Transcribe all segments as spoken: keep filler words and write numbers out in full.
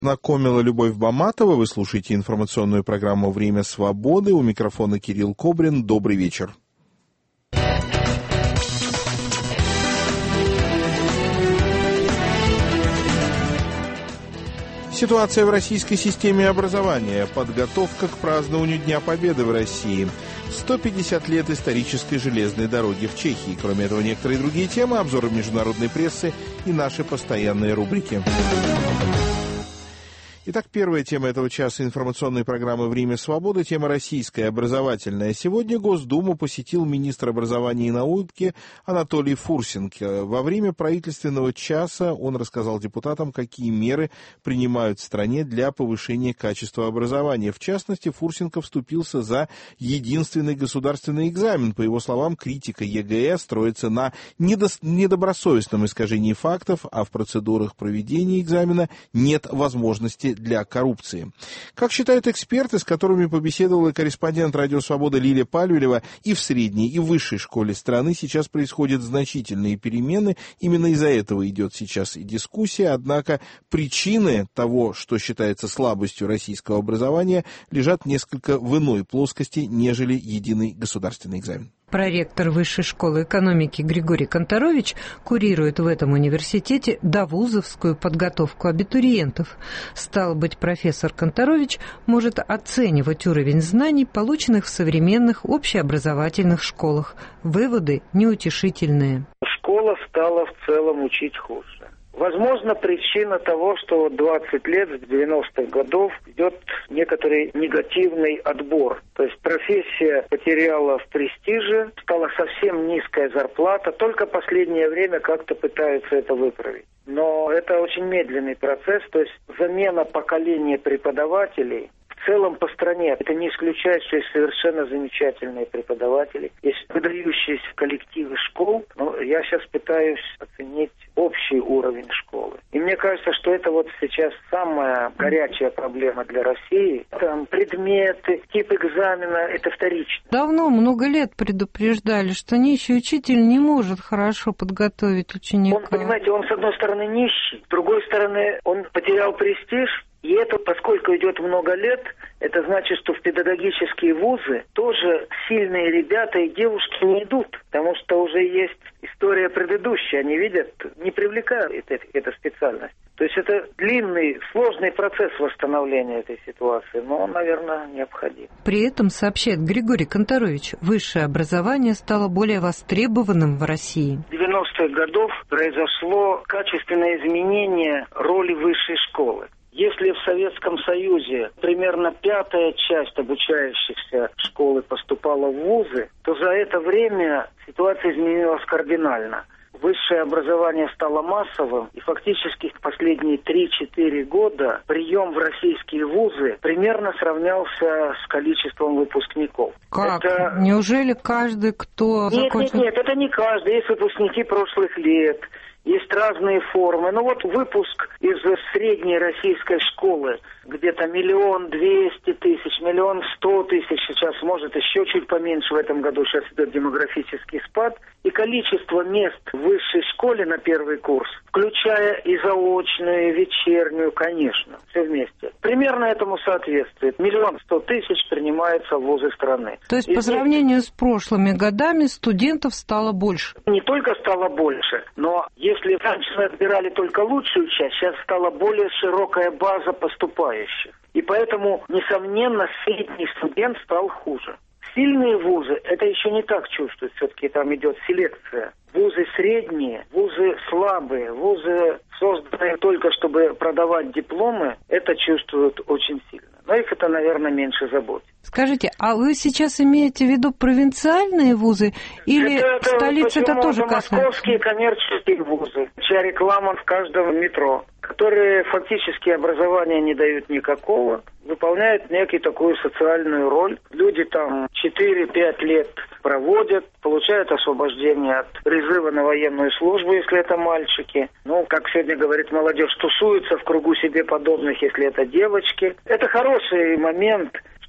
Знакомила Любовь Баматова. Вы слушаете информационную программу «Время свободы». У микрофона Кирилл Кобрин. Добрый вечер. Ситуация в российской системе образования. Подготовка к празднованию Дня Победы в России. сто пятьдесят лет исторической железной дороги в Чехии. Кроме этого, некоторые другие темы, обзоры международной прессы и наши постоянные рубрики. Итак, первая тема этого часа информационной программы «Время свободы» — тема российская, образовательная. Сегодня Госдуму посетил министр образования и науки Анатолий Фурсенко. Во время правительственного часа он рассказал депутатам, какие меры принимают в стране для повышения качества образования. В частности, Фурсенко вступился за единственный государственный экзамен. По его словам, критика ЕГЭ строится на недо- недобросовестном искажении фактов, а в процедурах проведения экзамена нет возможности для коррупции. Как считают эксперты, с которыми побеседовала корреспондент «Радио Свобода» Лилия Пальвелева, и в средней, и в высшей школе страны сейчас происходят значительные перемены. Именно из-за этого идет сейчас и дискуссия. Однако причины того, что считается слабостью российского образования, лежат несколько в иной плоскости, нежели единый государственный экзамен. Проректор Высшей школы экономики Григорий Конторович курирует в этом университете довузовскую подготовку абитуриентов. Стало быть, профессор Конторович может оценивать уровень знаний, полученных в современных общеобразовательных школах. Выводы неутешительные. Школа стала в целом учить хуже. Возможно, причина того, что двадцать лет, с девяностых годов, идет некоторый негативный отбор. То есть профессия потеряла в престиже, стала совсем низкая зарплата, только последнее время как-то пытаются это выправить. Но это очень медленный процесс, то есть замена поколения преподавателей в целом по стране. Это не исключает, что есть совершенно замечательные преподаватели, есть выдающиеся коллективы школ, но я сейчас пытаюсь оценить общий уровень школы. И мне кажется, что это вот сейчас самая горячая проблема для России. Там предметы, тип экзамена – это вторично. Давно, много лет предупреждали, что нищий учитель не может хорошо подготовить ученика. Он, понимаете, он с одной стороны нищий, с другой стороны он потерял престиж. И это, поскольку идет много лет, это значит, что в педагогические вузы тоже сильные ребята и девушки не идут, потому что уже есть история предыдущая, они видят, не привлекают это, эта специальность. То есть это длинный, сложный процесс восстановления этой ситуации, но он, наверное, необходим. При этом, сообщает Григорий Конторович, высшее образование стало более востребованным в России. В девяностых годах произошло качественное изменение роли высшей школы. Если в Советском Союзе примерно пятая часть обучающихся школы поступала в вузы, то за это время ситуация изменилась кардинально. Высшее образование стало массовым, и фактически в последние три-четыре года прием в российские вузы примерно сравнялся с количеством выпускников. Как? Это... Неужели каждый, кто Нет, закончил... нет, нет, это не каждый. Есть выпускники прошлых лет. Есть разные формы. Ну вот выпуск из средней российской школы где-то миллион двести тысяч, миллион сто тысяч сейчас, может еще чуть поменьше в этом году, сейчас идет демографический спад. И количество мест в высшей школе на первый курс, включая и заочную, и вечернюю, конечно, все вместе, примерно этому соответствует. Миллион сто тысяч принимается в вузы страны. То есть и по здесь... сравнению с прошлыми годами студентов стало больше? Не только стало больше, но если раньше отбирали только лучшую часть, сейчас стала более широкая база поступающих. И поэтому, несомненно, средний студент стал хуже. Сильные вузы, это еще не так чувствуют, все-таки там идет селекция. Вузы средние, вузы слабые, вузы, созданные только чтобы продавать дипломы, это чувствуют очень сильно. Но их это, наверное, меньше заботит. Скажите, а вы сейчас имеете в виду провинциальные вузы или это, в столице это, это тоже касается? Московские коммерческие вузы, чья реклама в каждом метро, которые фактически образования не дают никакого, выполняют некую такую социальную роль. Люди там четыре-пять лет проводят, получают освобождение от призыва на военную службу, если это мальчики. Ну, как сегодня говорит молодежь, тусуются в кругу себе подобных, если это девочки. Это хороший момент,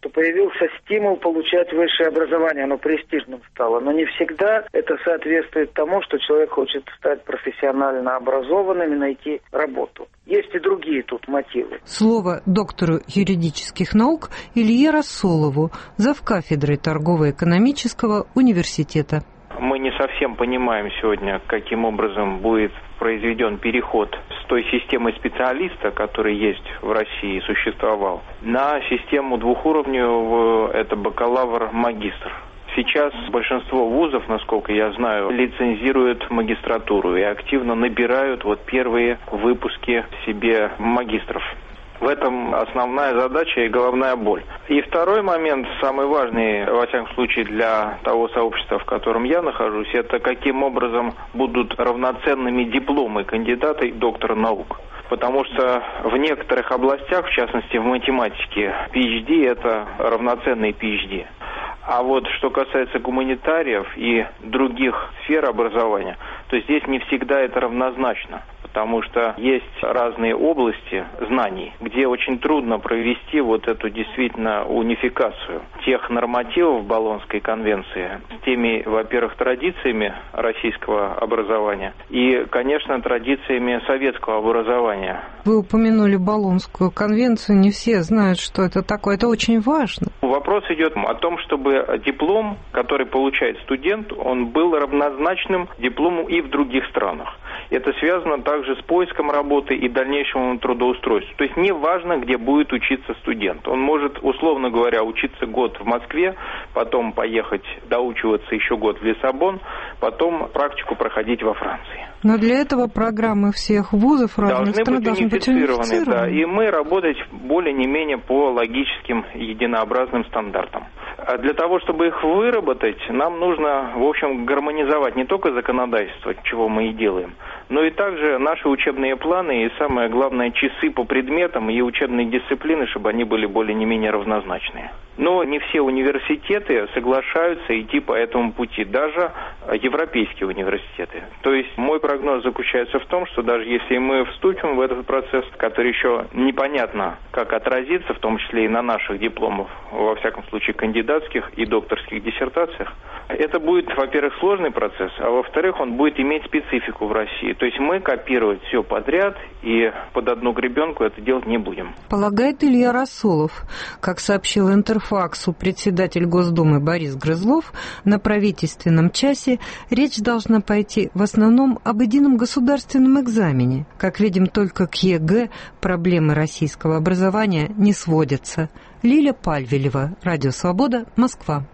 что появился стимул получать высшее образование, оно престижным стало. Но не всегда это соответствует тому, что человек хочет стать профессионально образованным и найти работу. Есть и другие тут мотивы. Слово доктору юридических наук Илье Рассолову, завкафедрой торгово-экономического университета. Мы не совсем понимаем сегодня, каким образом будет произведен переход с той системы специалиста, который есть в России и существовал, на систему двухуровневую, это бакалавр-магистр. Сейчас большинство вузов, насколько я знаю, лицензируют магистратуру и активно набирают вот первые выпуски себе магистров. В этом основная задача и головная боль. И второй момент, самый важный, во всяком случае, для того сообщества, в котором я нахожусь, это каким образом будут равноценными дипломы кандидата и доктора наук. Потому что в некоторых областях, в частности в математике, пи эйч ди это равноценный пи эйч ди. А вот что касается гуманитариев и других сфер образования, то здесь не всегда это равнозначно. Потому что есть разные области знаний, где очень трудно провести вот эту действительно унификацию тех нормативов Болонской конвенции с теми, во-первых, традициями российского образования и, конечно, традициями советского образования. Вы упомянули Болонскую конвенцию, не все знают, что это такое, это очень важно. Вопрос идет о том, чтобы диплом, который получает студент, он был равнозначным диплому и в других странах. Это связано также с поиском работы и дальнейшему трудоустройству. То есть не важно, где будет учиться студент. Он может, условно говоря, учиться год в Москве, потом поехать доучиваться еще год в Лиссабон, потом практику проходить во Франции. Но для этого программы всех вузов разных должны стран быть должны быть унифицированы. унифицированы. Да, и мы работать более не менее по логическим единообразным стандартам. А для того, чтобы их выработать, нам нужно, в общем, гармонизовать не только законодательство, чего мы и делаем, но и также наши учебные планы и, самое главное, часы по предметам и учебные дисциплины, чтобы они были более не менее равнозначные. Но не все университеты соглашаются идти по этому пути, даже европейские университеты. То есть мой прогноз заключается в том, что даже если мы вступим в этот процесс, который еще непонятно как отразится, в том числе и на наших дипломах, во всяком случае кандидатских и докторских диссертациях, это будет, во-первых, сложный процесс, а во-вторых, он будет иметь специфику в России. То есть мы копировать все подряд и под одну гребенку это делать не будем. Полагает Илья Рассолов. Как сообщил Интерфаксу председатель Госдумы Борис Грызлов, на правительственном часе речь должна пойти в основном об едином государственном экзамене. Как видим, только к ЕГЭ проблемы российского образования не сводятся. Лиля Пальвелева, Радио Свобода, Москва.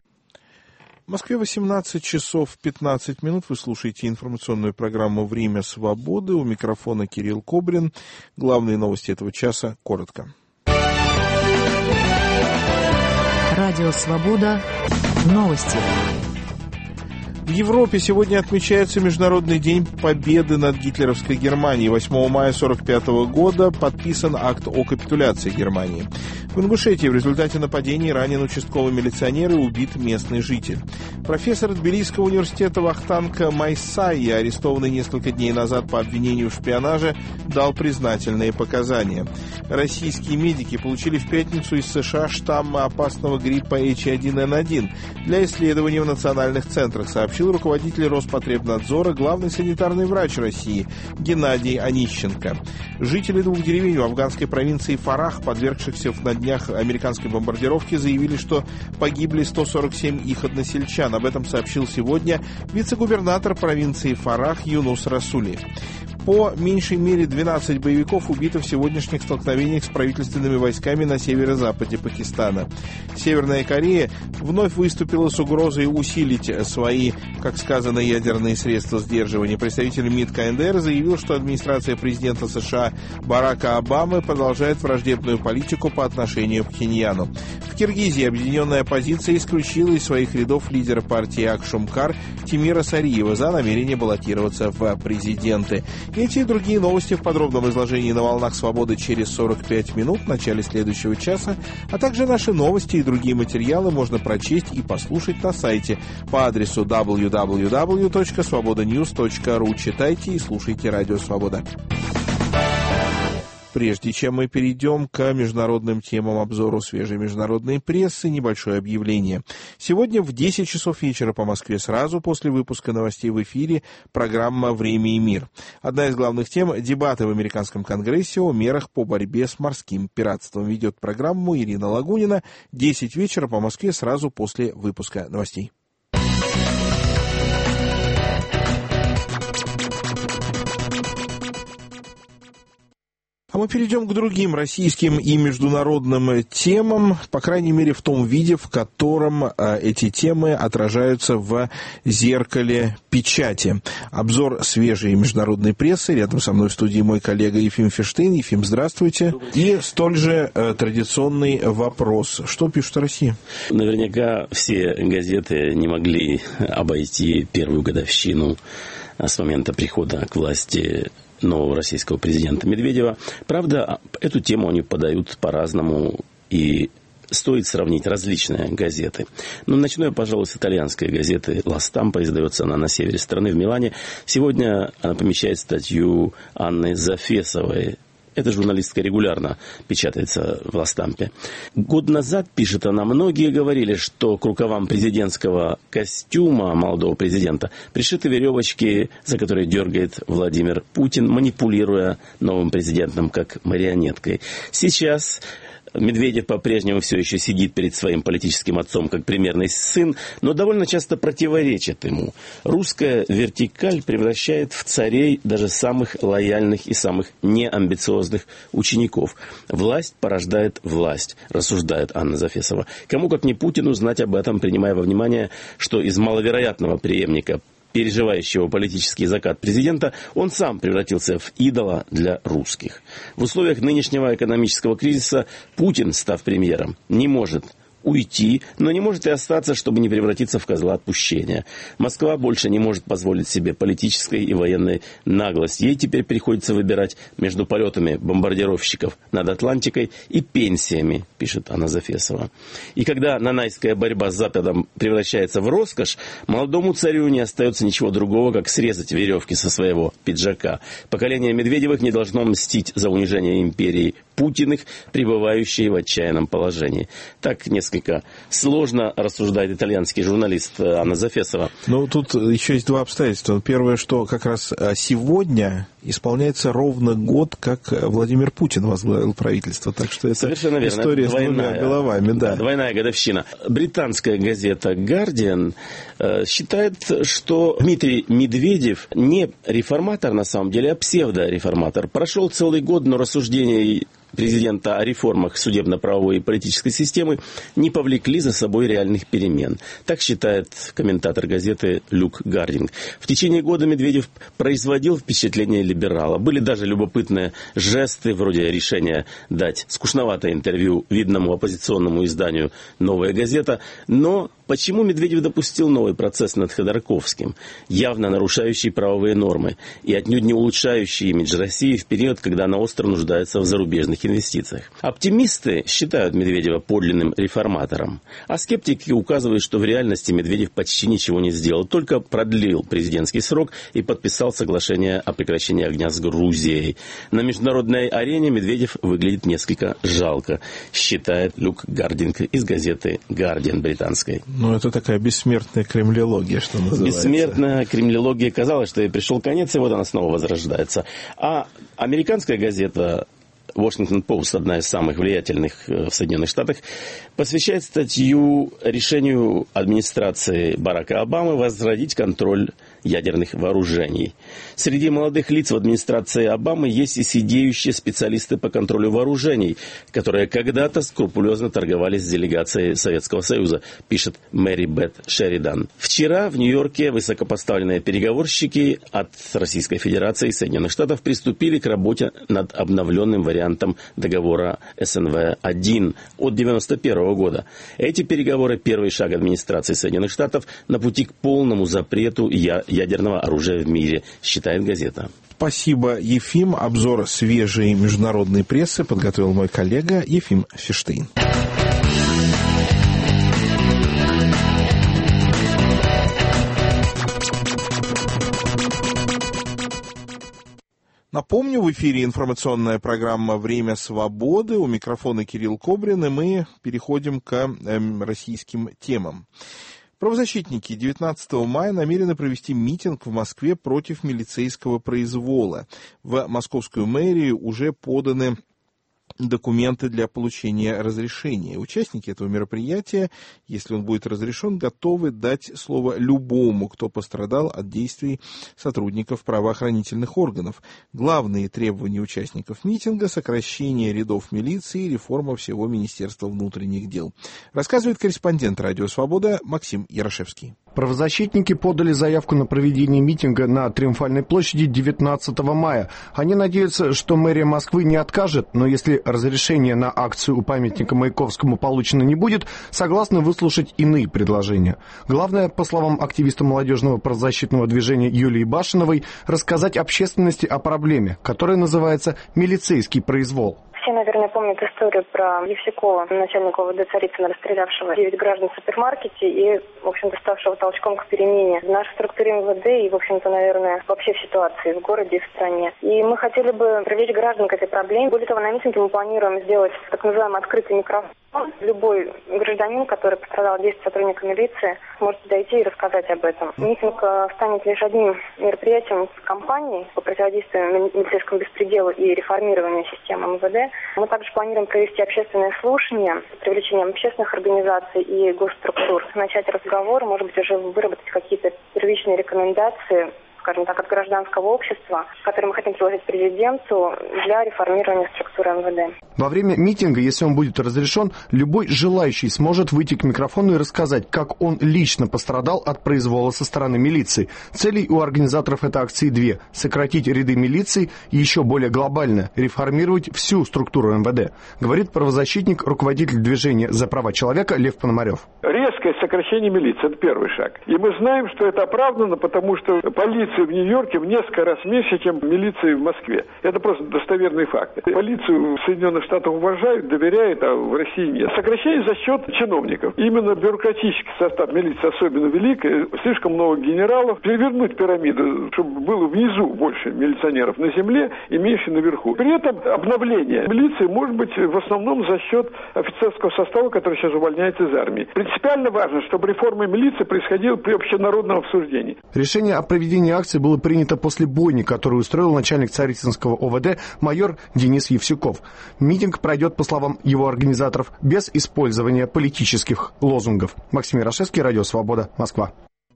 В Москве восемнадцать часов пятнадцать минут. Вы слушаете информационную программу «Время свободы». У микрофона Кирилл Кобрин. Главные новости этого часа коротко. Радио Свобода. Новости. В Европе сегодня отмечается Международный день победы над гитлеровской Германией. восьмого мая сорок пятого года подписан акт о капитуляции Германии. В Ингушетии в результате нападений ранен участковый милиционер и убит местный житель. Профессор Тбилисского университета Вахтанг Майсай, арестованный несколько дней назад по обвинению в шпионаже, дал признательные показания. Российские медики получили в пятницу из США штаммы опасного гриппа эйч один эн один для исследования в национальных центрах, сообщил руководитель Роспотребнадзора, главный санитарный врач России Геннадий Онищенко. Жители двух деревень в афганской провинции Фарах, подвергшихся на днях американской бомбардировки, заявили, что погибли сто сорок семь их односельчан. Об этом сообщил сегодня вице-губернатор провинции Фарах Юнус Расули. По меньшей мере двенадцать боевиков убито в сегодняшних столкновениях с правительственными войсками на северо-западе Пакистана. Северная Корея вновь выступила с угрозой усилить свои, как сказано, ядерные средства сдерживания. Представитель МИД ка эн дэ эр заявил, что администрация президента США Барака Обамы продолжает враждебную политику по отношению к Пхеньяну. В Киргизии объединенная оппозиция исключила из своих рядов лидера партии Ак-Шумкар Тимира Сариева за намерение баллотироваться в президенты. Эти и другие новости в подробном изложении на волнах свободы через сорок пять минут в начале следующего часа, а также наши новости и другие материалы можно прочесть и послушать на сайте по адресу дабл ю дабл ю дабл ю точка свобода ньюс точка ру. Читайте и слушайте Радио Свобода. прежде чем мы перейдем к международным темам, обзору свежей международной прессы, небольшое объявление. Сегодня в десять часов вечера по Москве, сразу после выпуска новостей в эфире, программа «Время и мир». Одна из главных тем – дебаты в Американском конгрессе о мерах по борьбе с морским пиратством. Ведет программу Ирина Лагунина. десять вечера по Москве, сразу после выпуска новостей. А мы перейдем к другим российским и международным темам, по крайней мере в том виде, в котором а, эти темы отражаются в зеркале печати. Обзор свежей международной прессы. Рядом со мной в студии мой коллега Ефим Фиштейн. Ефим, здравствуйте. И столь же а, традиционный вопрос. Что пишет Россия? Наверняка все газеты не могли обойти первую годовщину с момента прихода к власти нового российского президента Медведева. Правда, эту тему они подают по-разному, и стоит сравнить различные газеты. Но начну я, пожалуй, с итальянской газеты «Ла Стампа». Издается она на севере страны, в Милане. Сегодня она помещает статью Анны Зафесовой. Эта журналистка регулярно печатается в «Ла Стампе». Год назад, пишет она, многие говорили, что к рукавам президентского костюма молодого президента пришиты веревочки, за которые дергает Владимир Путин, манипулируя новым президентом как марионеткой. Сейчас Медведев по-прежнему все еще сидит перед своим политическим отцом как примерный сын, но довольно часто противоречит ему. Русская вертикаль превращает в царей даже самых лояльных и самых неамбициозных учеников. Власть порождает власть, рассуждает Анна Зафесова. Кому как не Путину знать об этом, принимая во внимание, что из маловероятного преемника, переживающего политический закат президента, он сам превратился в идола для русских. В условиях нынешнего экономического кризиса Путин, став премьером, не может уйти, но не может и остаться, чтобы не превратиться в козла отпущения. Москва больше не может позволить себе политической и военной наглости. Ей теперь приходится выбирать между полетами бомбардировщиков над Атлантикой и пенсиями, пишет Анна Зафесова. И когда нанайская борьба с Западом превращается в роскошь, молодому царю не остается ничего другого, как срезать веревки со своего пиджака. Поколение Медведевых не должно мстить за унижение империи Путиных, пребывающие в отчаянном положении. Так несколько сложно рассуждает итальянский журналист Анна Зафесова. Ну, тут еще есть два обстоятельства. Первое, что как раз сегодня исполняется ровно год, как Владимир Путин возглавил правительство. Так что это совершенно верно. История это двойная, с двумя головами. Да. Да, двойная годовщина. Британская газета «Гардиан» э, считает, что Дмитрий Медведев не реформатор на самом деле, а псевдореформатор. Прошел целый год, но рассуждений президента о реформах судебно-правовой и политической системы не повлекли за собой реальных перемен. Так считает комментатор газеты Люк Гардинг. В течение года Медведев производил впечатление либерала. Были даже любопытные жесты, вроде решения дать скучноватое интервью видному оппозиционному изданию «Новая газета». Но почему Медведев допустил новый процесс над Ходорковским, явно нарушающий правовые нормы и отнюдь не улучшающий имидж России в период, когда она остро нуждается в зарубежных инвестициях? Оптимисты считают Медведева подлинным реформатором, а скептики указывают, что в реальности Медведев почти ничего не сделал, только продлил президентский срок и подписал соглашение о прекращении огня с Грузией. На международной арене Медведев выглядит несколько жалко, считает Люк Гардинг из газеты «Гардиан» британской. Ну, это такая бессмертная кремлеология, что называется. Бессмертная кремлеология. Казалось, что ей пришел конец, и вот она снова возрождается. А американская газета Washington Post, одна из самых влиятельных в Соединенных Штатах, посвящает статью решению администрации Барака Обамы возродить контроль ядерных вооружений. Среди молодых лиц в администрации Обамы есть и сидеющие специалисты по контролю вооружений, которые когда-то скрупулезно торговали с делегацией Советского Союза, пишет Мэри Бет Шеридан. Вчера в Нью-Йорке высокопоставленные переговорщики от Российской Федерации и Соединенных Штатов приступили к работе над обновленным вариантом договора эс эн вэ один от девяносто первого года. Эти переговоры – первый шаг администрации Соединенных Штатов на пути к полному запрету я ядерного оружия в мире, считает газета. Спасибо, Ефим. Обзор свежей международной прессы подготовил мой коллега Ефим Фиштейн. Напомню, в эфире информационная программа «Время свободы». У микрофона Кирилл Кобрин, и мы переходим к э, российским темам. Правозащитники девятнадцатого мая намерены провести митинг в Москве против милицейского произвола. В московскую мэрию уже поданы документы для получения разрешения. Участники этого мероприятия, если он будет разрешен, готовы дать слово любому, кто пострадал от действий сотрудников правоохранительных органов. Главные требования участников митинга – сокращение рядов милиции и реформа всего Министерства внутренних дел. Рассказывает корреспондент «Радио Свобода» Максим Ярошевский. Правозащитники подали заявку на проведение митинга на Триумфальной площади девятнадцатого мая. Они надеются, что мэрия Москвы не откажет, но если разрешение на акцию у памятника Маяковскому получено не будет, согласны выслушать иные предложения. Главное, по словам активиста молодежного правозащитного движения Юлии Башиновой, рассказать общественности о проблеме, которая называется «милицейский произвол». Все, наверное, помнят историю про Евсюкова, начальника ОВД Царицына, расстрелявшего девять граждан в супермаркете и, в общем-то, ставшего толчком к перемене в нашей структуре МВД и, в общем-то, наверное, вообще в ситуации в городе и в стране. И мы хотели бы привлечь граждан к этой проблеме. Более того, на митинге мы планируем сделать так называемый открытый микрофон. Любой гражданин, который пострадал от действий сотрудника милиции, может подойти и рассказать об этом. Митинг станет лишь одним мероприятием в кампании по противодействию милицейскому беспределу и реформированию системы МВД. Мы также планируем провести общественное слушание с привлечением общественных организаций и госструктур. Начать разговор, может быть, уже выработать какие-то первичные рекомендации, скажем так, от гражданского общества, которые мы хотим предложить президенту для реформирования структуры МВД. Во время митинга, если он будет разрешен, любой желающий сможет выйти к микрофону и рассказать, как он лично пострадал от произвола со стороны милиции. Целей у организаторов этой акции две – сократить ряды милиции и еще более глобально – реформировать всю структуру МВД, говорит правозащитник, руководитель движения «За права человека» Лев Пономарев. Резкое сокращение милиции – это первый шаг. И мы знаем, что это оправдано, потому что полиция в Нью-Йорке в несколько раз меньше, чем милиция в Москве. Это просто достоверные факты. Полицию в Соединенных Штатах уважают, доверяют, а в России нет. Сокращение за счет чиновников. Именно бюрократический состав милиции особенно велик, слишком много генералов. Перевернуть пирамиду, чтобы было внизу больше милиционеров на земле и меньше наверху. При этом обновление милиции может быть в основном за счет офицерского состава, который сейчас увольняется из армии. Принципиально важно, чтобы реформа милиции происходила при общенародном обсуждении. Решение о проведении акции было принято после бойни, которую устроил начальник Царицынского ОВД майор Денис Евсюков. Митинг пройдет, по словам его организаторов, без использования политических лозунгов. Максим Ярошевский, Радио Свобода, Москва.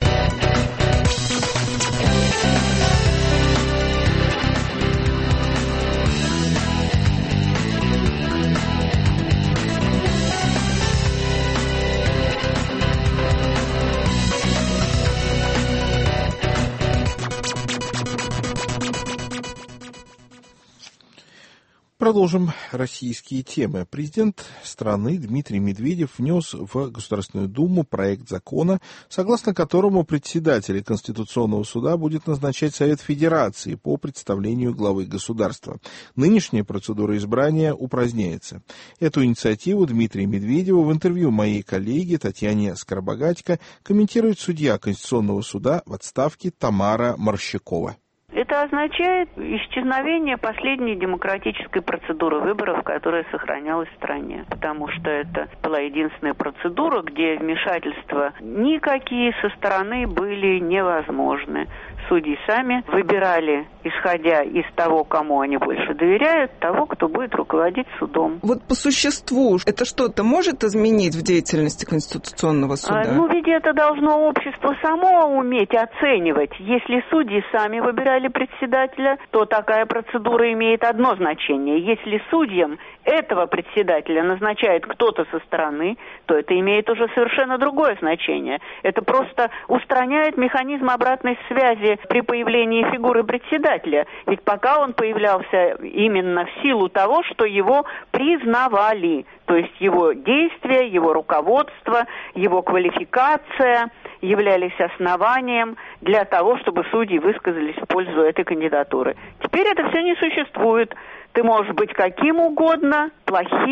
Продолжим российские темы. Президент страны Дмитрий Медведев внес в Государственную Думу проект закона, согласно которому председателя Конституционного суда будет назначать Совет Федерации по представлению главы государства. Нынешняя процедура избрания упраздняется. Эту инициативу Дмитрия Медведева в интервью моей коллеге Татьяне Скоробогатько комментирует судья Конституционного суда в отставке Тамара Морщакова. Это означает исчезновение последней демократической процедуры выборов, которая сохранялась в стране. Потому что это была единственная процедура, где вмешательства никакие со стороны были невозможны. Судьи сами выбирали, исходя из того, кому они больше доверяют, того, кто будет руководить судом. Вот по существу, это что-то может изменить в деятельности Конституционного суда? А, ну, ведь это должно общество само уметь оценивать. Если судьи сами выбирали председателя, то такая процедура имеет одно значение. Если судьям этого председателя назначает кто-то со стороны, то это имеет уже совершенно другое значение. Это просто устраняет механизм обратной связи при появлении фигуры председателя. Ведь пока он появлялся именно в силу того, что его признавали. То есть его действия, его руководство, его квалификация являлись основанием для того, чтобы судьи высказались в пользу этой кандидатуры. Теперь это все не существует. Ты можешь быть каким угодно, плохим,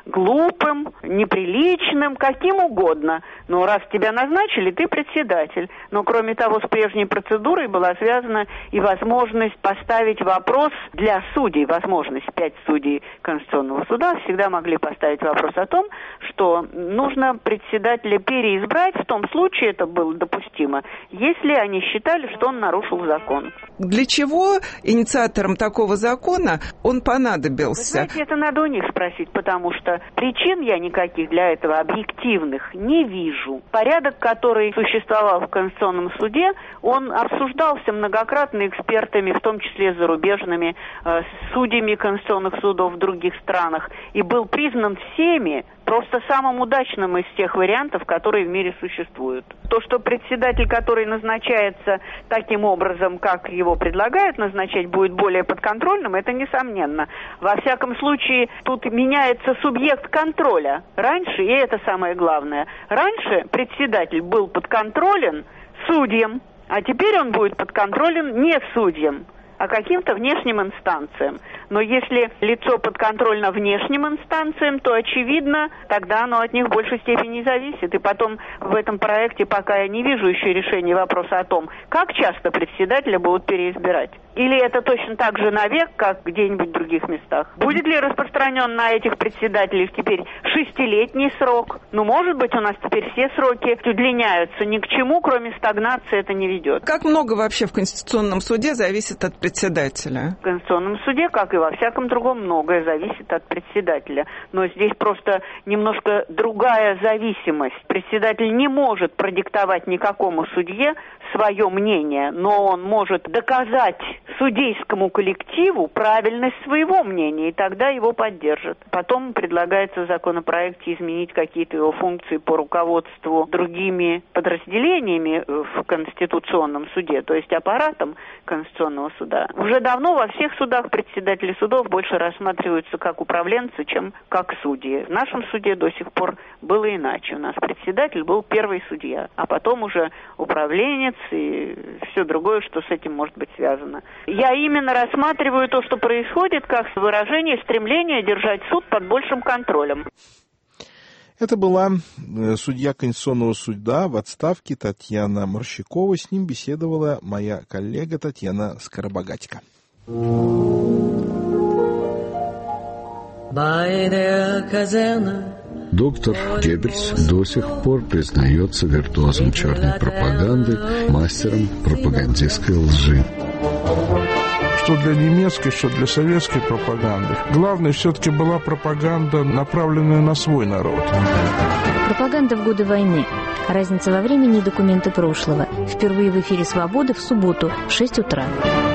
глупым, неприличным, каким угодно. Но раз тебя назначили, ты председатель. Но кроме того, с прежней процедурой была связана и возможность поставить вопрос для судей. Возможность пять судей Конституционного суда всегда могли поставить вопрос о том, что нужно председателя переизбрать, в том случае это было допустимо, если они считали, что он нарушил закон. Для чего инициаторам такого закона он понадобился? Вы знаете, это надо у них спросить, потому что причин я никаких для этого объективных не вижу. Порядок, который существовал в Конституционном суде, он обсуждался многократно экспертами, в том числе зарубежными, э, судьями конституционных судов в других странах, и был признан всеми просто самым удачным из тех вариантов, которые в мире существуют. То, что председатель, который назначается таким образом, как его предлагают назначать, будет более подконтрольным, это несомненно. Во всяком случае, тут меняется субъект контроля. Раньше, и это самое главное, раньше председатель был подконтролен судьям, а теперь он будет подконтролен не судьям, а каким-то внешним инстанциям. Но если лицо подконтрольно внешним инстанциям, то, очевидно, тогда оно от них в большей степени зависит. И потом в этом проекте пока я не вижу еще решения вопроса о том, как часто председателя будут переизбирать. Или это точно так же навек, как где-нибудь в других местах? Будет ли распространен на этих председателей теперь шестилетний срок? Ну, может быть, у нас теперь все сроки удлиняются. Ни к чему, кроме стагнации, это не ведет. Как много вообще в Конституционном суде зависит от председателя? В Конституционном суде, как и во всяком другом, многое зависит от председателя. Но здесь просто немножко другая зависимость. Председатель не может продиктовать никакому судье свое мнение, но он может доказать судейскому коллективу правильность своего мнения, и тогда его поддержат. Потом предлагается в законопроекте изменить какие-то его функции по руководству другими подразделениями в Конституционном суде, то есть аппаратом Конституционного суда. Уже давно во всех судах председатели судов больше рассматриваются как управленцы, чем как судьи. В нашем суде до сих пор было иначе. У нас председатель был первый судья, а потом уже управленец и все другое, что с этим может быть связано. Я именно рассматриваю то, что происходит, как выражение стремления держать суд под большим контролем. Это была судья Конституционного суда в отставке Татьяна Морщакова. С ним беседовала моя коллега Татьяна Скоробогатько. Доктор Геббельс до сих пор признается виртуозом черной пропаганды, мастером пропагандистской лжи. Что для немецкой, что для советской пропаганды. Главное все-таки была пропаганда, направленная на свой народ. Пропаганда в годы войны. Разница во времени и документы прошлого. Впервые в эфире «Свободы» в субботу в шесть утра.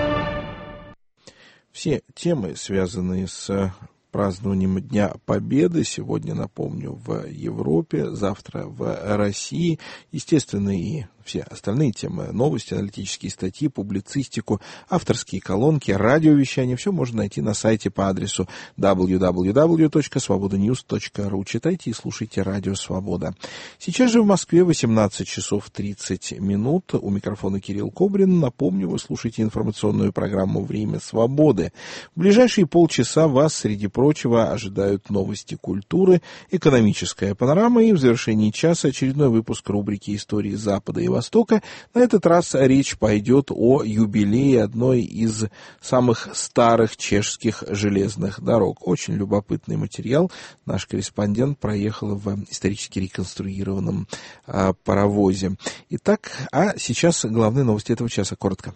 Все темы, связанные с празднованием Дня Победы, сегодня, напомню, в Европе, завтра в России, естественно, и все остальные темы, новости, аналитические статьи, публицистику, авторские колонки, радиовещание, все можно найти на сайте по адресу дабл ю дабл ю дабл ю точка свобода ньюс точка ру. Читайте и слушайте Радио Свобода. Сейчас же в Москве восемнадцать часов тридцать минут. У микрофона Кирилл Кобрин. Напомню, вы слушаете информационную программу «Время свободы». В ближайшие полчаса вас, среди прочего, ожидают новости культуры, экономическая панорама и в завершении часа очередной выпуск рубрики «Истории Запада и Востока». На этот раз речь пойдет о юбилее одной из самых старых чешских железных дорог. Очень любопытный материал. Наш корреспондент проехал в исторически реконструированном а, паровозе. Итак, а сейчас главные новости этого часа. Коротко.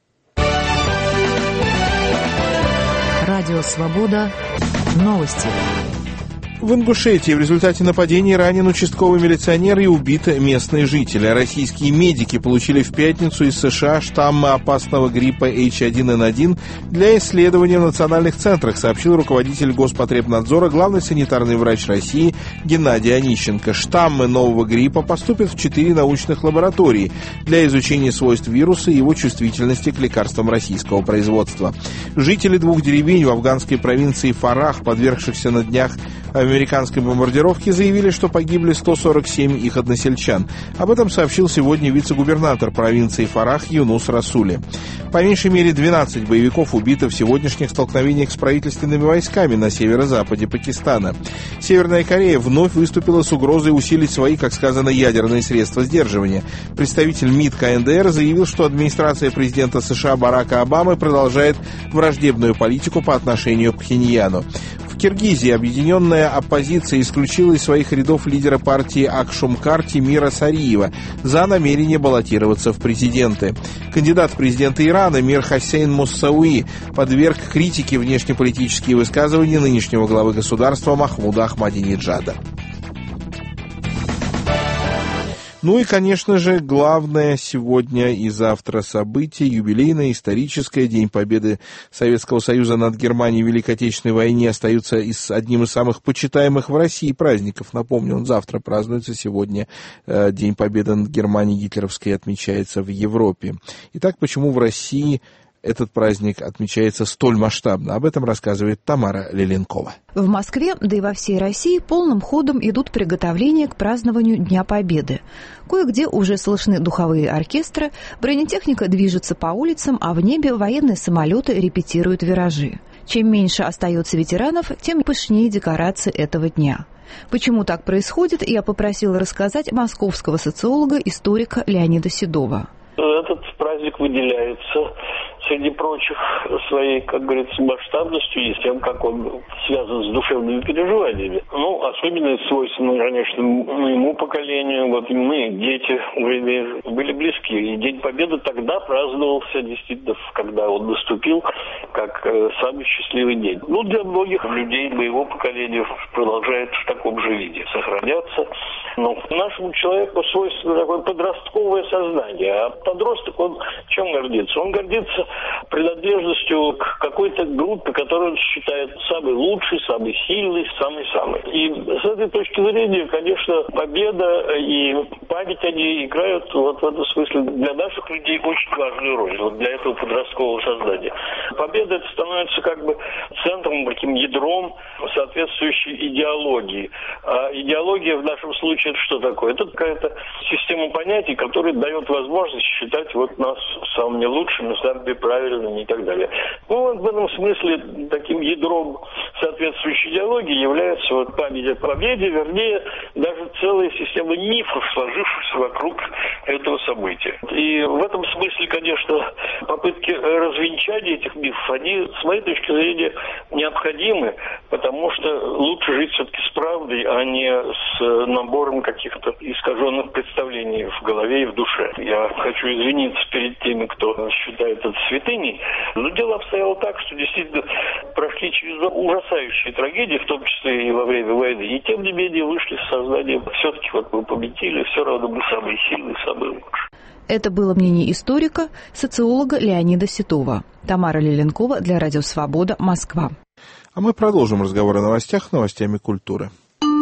Радио «Свобода». Новости. В Ингушетии в результате нападений ранен участковый милиционер и убит местный житель. Российские медики получили в пятницу из США штаммы опасного гриппа эйч один эн один для исследования в национальных центрах, сообщил руководитель Госпотребнадзора, главный санитарный врач России Геннадий Онищенко. Штаммы нового гриппа поступят в четыре научных лаборатории для изучения свойств вируса и его чувствительности к лекарствам российского производства. Жители двух деревень в афганской провинции Фарах, подвергшихся на днях американской бомбардировке заявили, что погибли сто сорок семь их односельчан. Об этом сообщил сегодня вице-губернатор провинции Фарах Юнус Расули. По меньшей мере двенадцать боевиков убиты в сегодняшних столкновениях с правительственными войсками на северо-западе Пакистана. Северная Корея вновь выступила с угрозой усилить свои, как сказано, ядерные средства сдерживания. Представитель МИД ка эн дэ эр заявил, что администрация президента США Барака Обамы продолжает враждебную политику по отношению к Пхеньяну. В Киргизии объединенная оппозиция исключила из своих рядов лидера партии Акшумкар Тимира Сариева за намерение баллотироваться в президенты. Кандидат в президенты Ирана Мир Хосейн Муссауи подверг критике внешнеполитические высказывания нынешнего главы государства Махмуда Ахмадинеджада. Ну и, конечно же, главное сегодня и завтра событие, юбилейное, историческое. День Победы Советского Союза над Германией в Великой Отечественной войне остается из, одним из самых почитаемых в России праздников. Напомню, он завтра празднуется, сегодня э, День Победы над Германией гитлеровской отмечается в Европе. Итак, почему в России этот праздник отмечается столь масштабно? Об этом рассказывает Тамара Леленкова. В Москве, да и во всей России, полным ходом идут приготовления к празднованию Дня Победы. Кое-где уже слышны духовые оркестры, бронетехника движется по улицам, а в небе военные самолеты репетируют виражи. Чем меньше остается ветеранов, тем пышнее декорации этого дня. Почему так происходит, я попросила рассказать московского социолога, историка Леонида Седова. Этот праздник выделяется среди прочих своей, как говорится, масштабностью и с тем, как он связан с душевными переживаниями. Ну, особенно свойственно, конечно, моему поколению. Вот мы, дети, уже были близки. И День Победы тогда праздновался, действительно, когда он наступил, как э, самый счастливый день. Ну, для многих людей моего поколения продолжает в таком же виде сохраняться. Но нашему человеку свойственно такое подростковое сознание. А подросток, он чем гордится? Он гордится принадлежностью к какой-то группе, которую он считает самой лучшей, самой сильной, самой-самой. И с этой точки зрения, конечно, победа и память о ней играют вот в этом смысле для наших людей очень важную роль, вот для этого подросткового сознания. Победа это становится как бы центром, таким ядром соответствующей идеологии. А идеология в нашем случае это что такое? Это какая-то система понятий, которая дает возможность считать вот нас самыми лучшими, самыми правильными и так далее. Ну, вот в этом смысле таким ядром соответствующей идеологии является вот память о победе, вернее, даже целая система мифов, сложившихся вокруг этого события. И в этом смысле, конечно, попытки развенчания этих мифов, они, с моей точки зрения, необходимы, потому что лучше жить все-таки с правдой, а не с набором каких-то искаженных представлений в голове и в душе. Я хочу извиниться перед теми, кто считает это святыней, но дело обстояло так, что действительно прошли через ужасающие трагедии, в том числе и во время войны, и тем не менее вышли с сознанием, все-таки вот мы победили, все равно мы самые сильные, самые лучшие. Это было мнение историка, социолога Леонида Седова. Тамара Леленкова для Радио Свобода, Москва. А мы продолжим разговор о новостях, новостями культуры.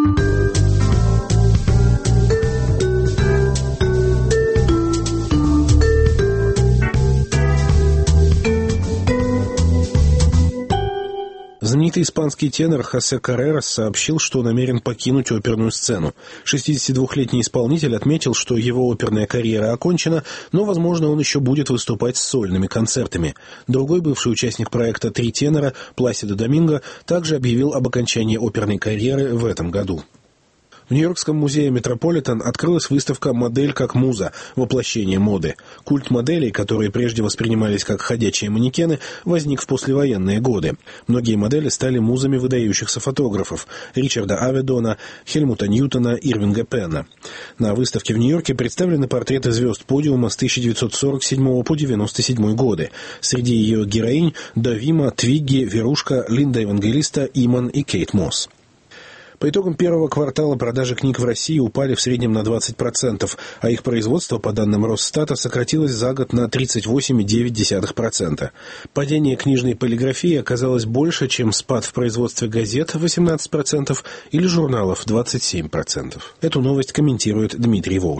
Знаменитый испанский тенор Хосе Каррерас сообщил, что намерен покинуть оперную сцену. шестидесятидвухлетний исполнитель отметил, что его оперная карьера окончена, но, возможно, он еще будет выступать с сольными концертами. Другой бывший участник проекта «Три тенора» Пласидо Доминго также объявил об окончании оперной карьеры в этом году. В Нью-Йоркском музее Метрополитен открылась выставка «Модель как муза. Воплощение моды». Культ моделей, которые прежде воспринимались как ходячие манекены, возник в послевоенные годы. Многие модели стали музами выдающихся фотографов – Ричарда Аведона, Хельмута Ньютона, Ирвинга Пенна. На выставке в Нью-Йорке представлены портреты звезд подиума с тысяча девятьсот сорок седьмого по девяносто седьмой годы. Среди ее героинь – Давима, Твигги, Верушка, Линда Евангелиста, Иман и Кейт Мосс. По итогам первого квартала продажи книг в России упали в среднем на двадцать процентов, а их производство, по данным Росстата, сократилось за год на тридцать восемь целых девять десятых процента. Падение книжной полиграфии оказалось больше, чем спад в производстве газет восемнадцать процентов или журналов двадцать семь процентов. Эту новость комментирует Дмитрий Волчек.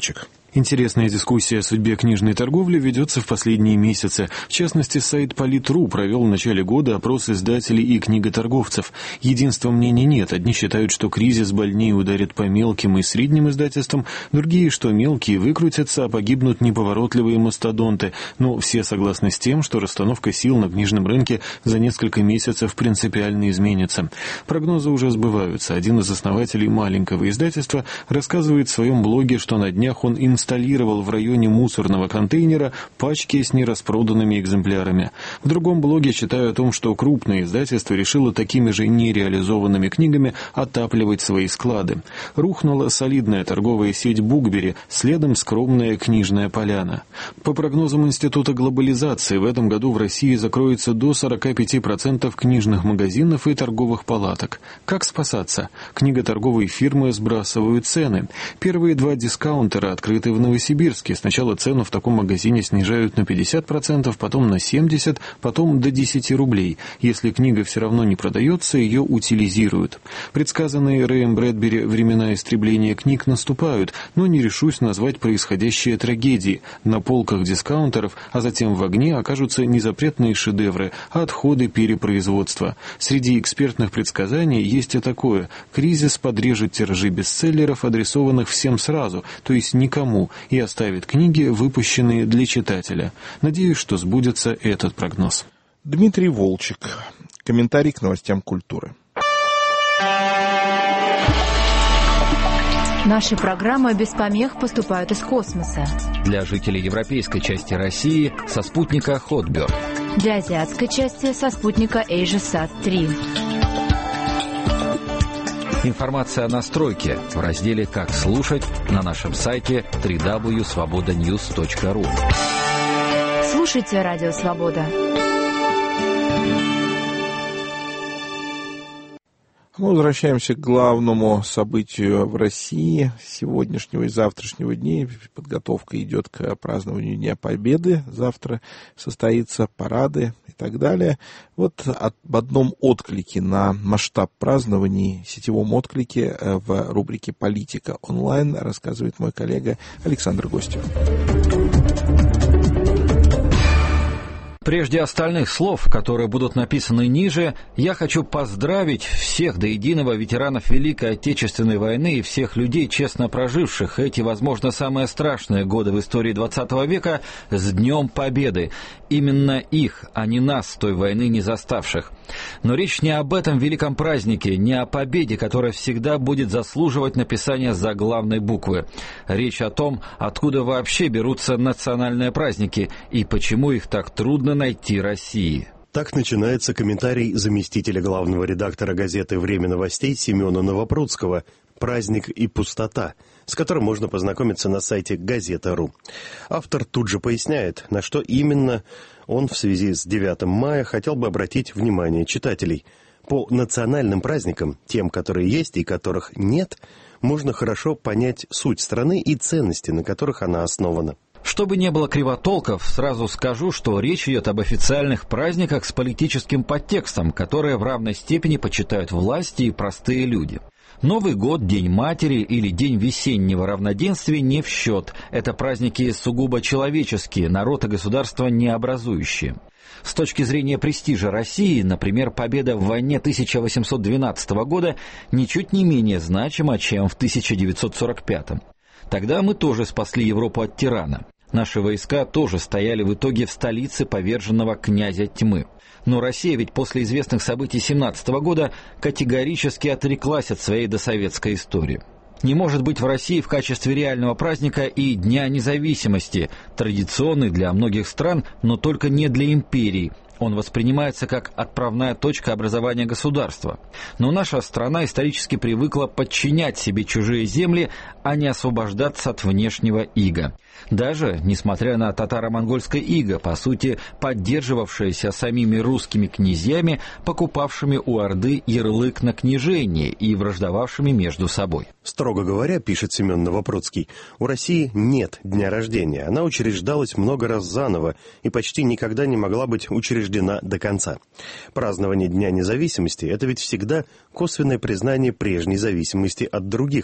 Интересная дискуссия о судьбе книжной торговли ведется в последние месяцы. В частности, сайт Политру провел в начале года опрос издателей и книготорговцев. Единства мнений нет. Одни считают, что кризис больнее ударит по мелким и средним издательствам, другие, что мелкие выкрутятся, а погибнут неповоротливые мастодонты. Но все согласны с тем, что расстановка сил на книжном рынке за несколько месяцев принципиально изменится. Прогнозы уже сбываются. Один из основателей маленького издательства рассказывает в своем блоге, что на днях он инсталлировал в районе мусорного контейнера пачки с нераспроданными экземплярами. В другом блоге читаю о том, что крупное издательство решило такими же нереализованными книгами отапливать свои склады. Рухнула солидная торговая сеть Букбери, следом скромная книжная поляна. По прогнозам Института глобализации, в этом году в России закроется до сорок пять процентов книжных магазинов и торговых палаток. Как спасаться? Книготорговые фирмы сбрасывают цены. Первые два дискаунтера открыты в Новосибирске. Сначала цену в таком магазине снижают на пятьдесят процентов, потом на семьдесят процентов, потом до десять рублей. Если книга все равно не продается, ее утилизируют. Предсказанные Рэем Брэдбери времена истребления книг наступают, но не решусь назвать происходящее трагедией. На полках дискаунтеров, а затем в огне окажутся не запретные шедевры, а отходы перепроизводства. Среди экспертных предсказаний есть и такое. Кризис подрежет тиражи бестселлеров, адресованных всем сразу, то есть никому, и оставит книги, выпущенные для читателя. Надеюсь, что сбудется этот прогноз. Дмитрий Волчек. Комментарий к новостям культуры. Наши программы без помех поступают из космоса. Для жителей европейской части России со спутника Hotbird. Для азиатской части со спутника AsiaSat три. Информация о настройке в разделе «Как слушать» на нашем сайте дабл ю дабл ю дабл ю точка свобода ньюс точка ру. Слушайте Радио Свобода. Мы возвращаемся к главному событию в России сегодняшнего и завтрашнего дней. Подготовка идет к празднованию Дня Победы. Завтра состоятся парады и так далее. Вот об одном отклике на масштаб празднований, сетевом отклике в рубрике «Политика онлайн» рассказывает мой коллега Александр Гостев. Прежде остальных слов, которые будут написаны ниже, я хочу поздравить всех до единого ветеранов Великой Отечественной войны и всех людей, честно проживших эти, возможно, самые страшные годы в истории двадцатого века, с Днем Победы. Именно их, а не нас, той войны не заставших. Но речь не об этом великом празднике, не о победе, которая всегда будет заслуживать написания заглавной буквы. Речь о том, откуда вообще берутся национальные праздники и почему их так трудно найти России. Так начинается комментарий заместителя главного редактора газеты «Время новостей» Семена Новопрудского «Праздник и пустота», с которым можно познакомиться на сайте газета точка ру. Автор тут же поясняет, на что именно он в связи с девятым мая хотел бы обратить внимание читателей. По национальным праздникам, тем, которые есть и которых нет, можно хорошо понять суть страны и ценности, на которых она основана. Чтобы не было кривотолков, сразу скажу, что речь идет об официальных праздниках с политическим подтекстом, которые в равной степени почитают власти и простые люди. Новый год, День матери или День весеннего равноденствия не в счет. Это праздники сугубо человеческие, народ и государство не образующие. С точки зрения престижа России, например, победа в войне тысяча восемьсот двенадцатого года ничуть не менее значима, чем в тысяча девятьсот сорок пятом. Тогда мы тоже спасли Европу от тирана. Наши войска тоже стояли в итоге в столице поверженного князя тьмы. Но Россия ведь после известных событий семнадцатого года категорически отреклась от своей досоветской истории. Не может быть в России в качестве реального праздника и Дня независимости, традиционный для многих стран, но только не для империй. Он воспринимается как отправная точка образования государства. Но наша страна исторически привыкла подчинять себе чужие земли, а не освобождаться от внешнего ига. Даже несмотря на татаро-монгольское иго, по сути, поддерживавшееся самими русскими князьями, покупавшими у Орды ярлык на княжение и враждовавшими между собой. Строго говоря, пишет Семен Новопрудский, у России нет дня рождения. Она учреждалась много раз заново и почти никогда не могла быть учреждена до конца. Празднование Дня независимости – это ведь всегда косвенное признание прежней зависимости от других.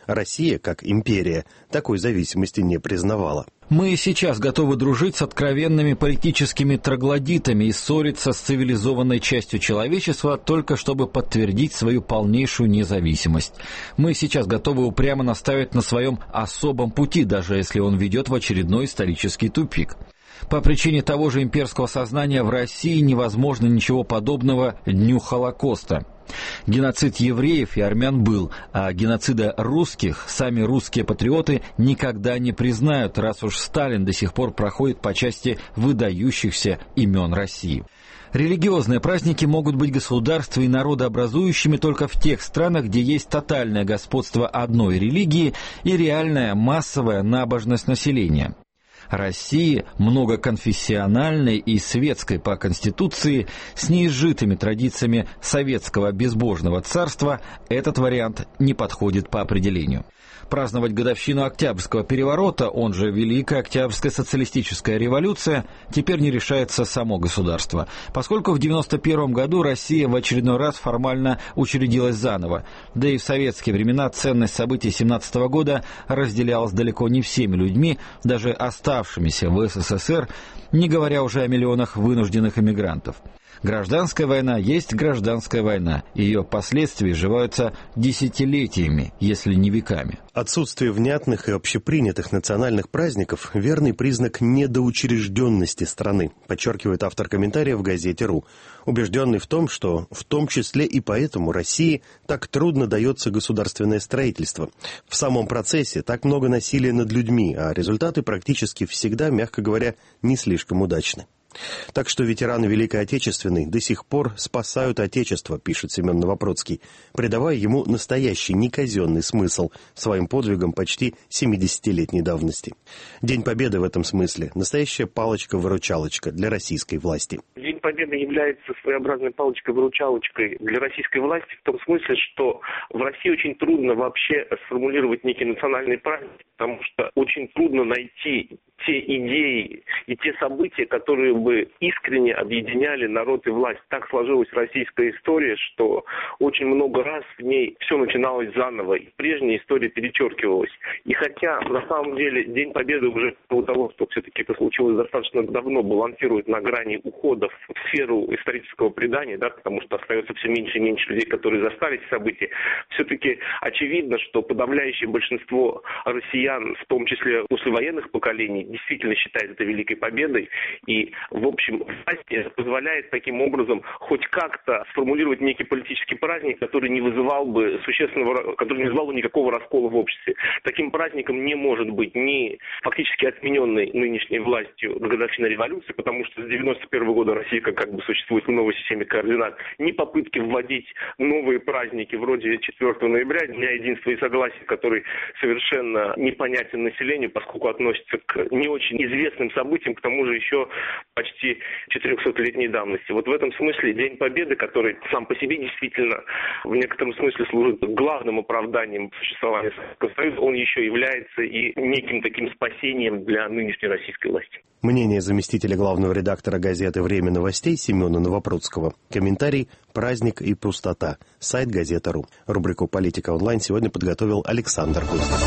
Россия, как империя, такой зависимости не признавала. Мы сейчас готовы дружить с откровенными политическими троглодитами и ссориться с цивилизованной частью человечества, только чтобы подтвердить свою полнейшую независимость. Мы сейчас готовы упрямо наставить на своем особом пути, даже если он ведет в очередной исторический тупик. По причине того же имперского сознания в России невозможно ничего подобного Дню Холокоста. Геноцид евреев и армян был, а геноцида русских сами русские патриоты никогда не признают, раз уж Сталин до сих пор проходит по части выдающихся имен России. Религиозные праздники могут быть государства и народообразующими только в тех странах, где есть тотальное господство одной религии и реальная массовая набожность населения. России, многоконфессиональной и светской по Конституции, с неизжитыми традициями советского безбожного царства, этот вариант не подходит по определению. Праздновать годовщину Октябрьского переворота, он же Великая Октябрьская социалистическая революция, теперь не решается само государство, поскольку в девяносто первом году Россия в очередной раз формально учредилась заново, да и в советские времена ценность событий семнадцатого года разделялась далеко не всеми людьми, даже оставшимися в СССР, не говоря уже о миллионах вынужденных эмигрантов. Гражданская война есть гражданская война, и ее последствия изживаются десятилетиями, если не веками. Отсутствие внятных и общепринятых национальных праздников – верный признак недоучрежденности страны, подчеркивает автор комментария в газете «Ру», убежденный в том, что в том числе и поэтому России так трудно дается государственное строительство. В самом процессе так много насилия над людьми, а результаты практически всегда, мягко говоря, не слишком удачны. Так что ветераны Великой Отечественной до сих пор спасают Отечество, пишет Семен Новопроцкий, придавая ему настоящий неказенный смысл своим подвигам почти семидесятилетней давности. День Победы в этом смысле – настоящая палочка-выручалочка для российской власти. День Победы является своеобразной палочкой-выручалочкой для российской власти в том смысле, что в России очень трудно вообще сформулировать некий национальный праздник, потому что очень трудно найти те идеи и те события, которые бы искренне объединяли народ и власть. Так сложилась российская история, что очень много раз в ней все начиналось заново, и прежняя история перечеркивалась. И хотя на самом деле День Победы уже по того, что все-таки это случилось достаточно давно, балансирует на грани ухода в сферу исторического предания, да, потому что остается все меньше и меньше людей, которые застали эти события, все-таки очевидно, что подавляющее большинство россиян, в том числе послевоенных поколений, действительно считает это великой победой, и, в общем, власть позволяет таким образом хоть как-то сформулировать некий политический праздник, который не вызывал бы существенного, который не вызывал бы никакого раскола в обществе. Таким праздником не может быть ни фактически отмененной нынешней властью годовщина революции, потому что с девяносто первого года Россия как, как бы существует в новой системе координат, ни попытки вводить новые праздники вроде четвёртого ноября, Дня единства и согласия, который совершенно непонятен населению, поскольку относится к не очень известным событиям, к тому же еще почти четырехсотлетней давности. Вот в этом смысле День Победы, который сам по себе действительно в некотором смысле служит главным оправданием существования Советского Союза, он еще является и неким таким спасением для нынешней российской власти. Мнение заместителя главного редактора газеты «Время новостей» Семена Новопроцкого. Комментарий «Праздник и пустота». Сайт «Газета.ру». Рубрику «Политика онлайн» сегодня подготовил Александр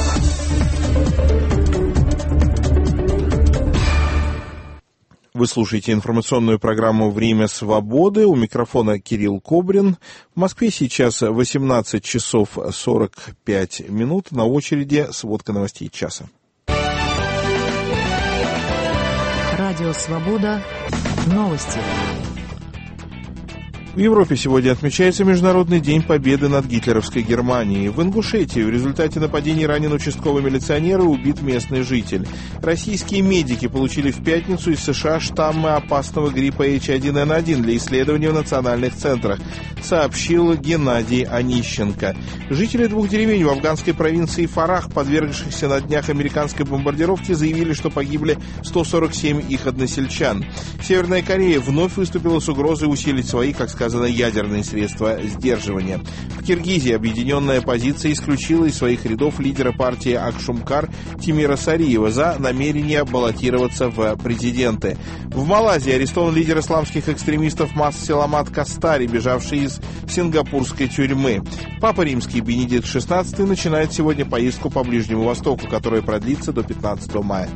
Густав. Вы слушаете информационную программу «Время свободы». У микрофона Кирилл Кобрин. В Москве сейчас восемнадцать часов сорок пять минут. На очереди сводка новостей часа. Радио «Свобода». Новости. В Европе сегодня отмечается Международный день победы над гитлеровской Германией. В Ингушетии в результате нападений ранен участковый милиционер и убит местный житель. Российские медики получили в пятницу из США штаммы опасного гриппа эйч один эн один для исследования в национальных центрах, сообщил Геннадий Онищенко. Жители двух деревень в афганской провинции Фарах, подвергшихся на днях американской бомбардировке, заявили, что погибли сто сорок семь их односельчан. Северная Корея вновь выступила с угрозой усилить свои, как сказать, заказано ядерные средства сдерживания. В Киргизии объединенная оппозиция исключила из своих рядов лидера партии Акшумкар Тимира Сариева за намерение баллотироваться в президенты. В Малайзии арестован лидер исламских экстремистов Мас Селамат Кастари, бежавший из сингапурской тюрьмы. Папа Римский Бенедикт шестнадцатый начинает сегодня поездку по Ближнему Востоку, которая продлится до пятнадцатого мая.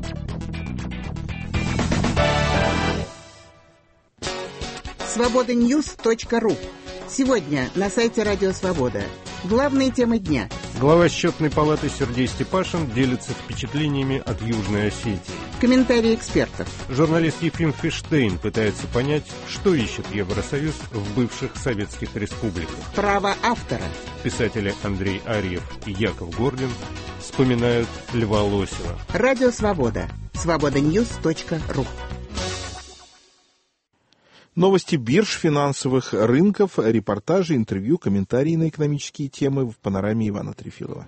свобода ньюс точка ру. Сегодня на сайте Радио Свобода. Главные темы дня. Глава Счетной палаты Сергей Степашин делится впечатлениями от Южной Осетии. Комментарии экспертов. Журналист Ефим Фиштейн пытается понять, что ищет Евросоюз в бывших советских республиках. Право автора. Писатели Андрей Арьев и Яков Гордин вспоминают Льва Лосева. Радио Свобода. свобода ньюс точка ру. Новости бирж, финансовых рынков, репортажи, интервью, комментарии на экономические темы в панораме Ивана Трефилова.